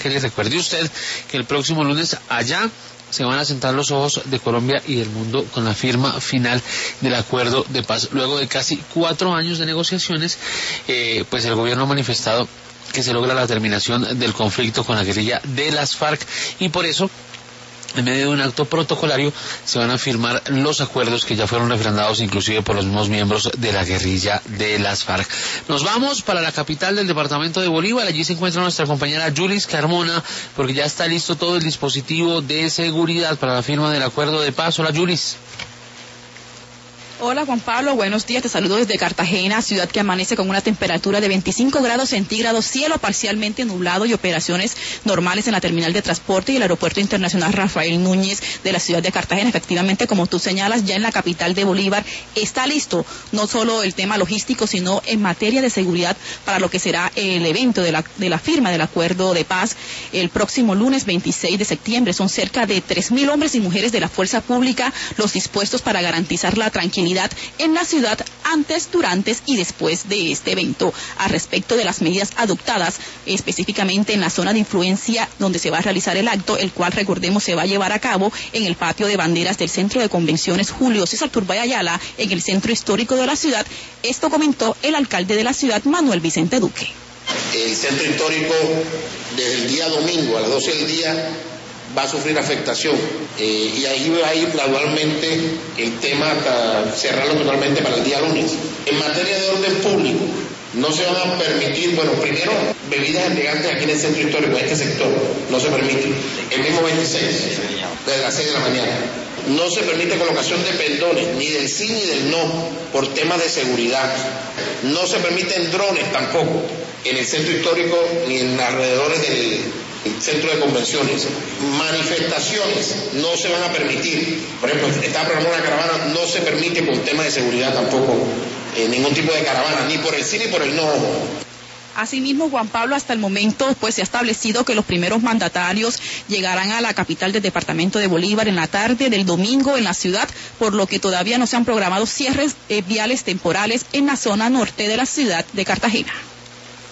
Kelly, recuerde usted que el próximo lunes allá se van a sentar los ojos de Colombia y del mundo con la firma final del acuerdo de paz. Luego de casi 4 años de negociaciones, pues el gobierno ha manifestado que se logra la terminación del conflicto con la guerrilla de las FARC, y por eso, en medio de un acto protocolario, se van a firmar los acuerdos que ya fueron refrendados inclusive por los mismos miembros de la guerrilla de las FARC. Nos vamos para la capital del departamento de Bolívar. Allí se encuentra nuestra compañera Yulis Carmona, porque ya está listo todo el dispositivo de seguridad para la firma del acuerdo de paz. Hola, Yulis. Hola Juan Pablo, buenos días, te saludo desde Cartagena, ciudad que amanece con una temperatura de 25 grados centígrados, cielo parcialmente nublado y operaciones normales en la terminal de transporte y el aeropuerto internacional Rafael Núñez de la ciudad de Cartagena. Efectivamente, como tú señalas, ya en la capital de Bolívar está listo no solo el tema logístico, sino en materia de seguridad para lo que será el evento de la firma del acuerdo de paz el próximo lunes 26 de septiembre. Son cerca de 3.000 hombres y mujeres de la fuerza pública los dispuestos para garantizar la tranquilidad en la ciudad antes, durante y después de este evento. A respecto de las medidas adoptadas específicamente en la zona de influencia donde se va a realizar el acto, el cual, recordemos, se va a llevar a cabo en el patio de banderas del Centro de Convenciones Julio César Turbay Ayala, en el centro histórico de la ciudad. Esto comentó el alcalde de la ciudad, Manuel Vicente Duque. El centro histórico desde el día domingo a las 12 del día va a sufrir afectación, y ahí va a ir gradualmente el tema hasta cerrarlo totalmente para el día lunes. En materia de orden público, no se van a permitir, primero, bebidas elegantes aquí en el centro histórico, en este sector, no se permite. El mismo 26, desde las 6 de la mañana. No se permite colocación de pendones, ni del sí ni del no, por temas de seguridad. No se permiten drones tampoco en el centro histórico ni en alrededores del centro de convenciones. Manifestaciones no se van a permitir. Por ejemplo, está programada una caravana, no se permite por temas de seguridad tampoco ningún tipo de caravana, ni por el sí ni por el no. Asimismo, Juan Pablo, hasta el momento se ha establecido que los primeros mandatarios llegarán a la capital del departamento de Bolívar en la tarde del domingo en la ciudad, por lo que todavía no se han programado cierres viales temporales en la zona norte de la ciudad de Cartagena.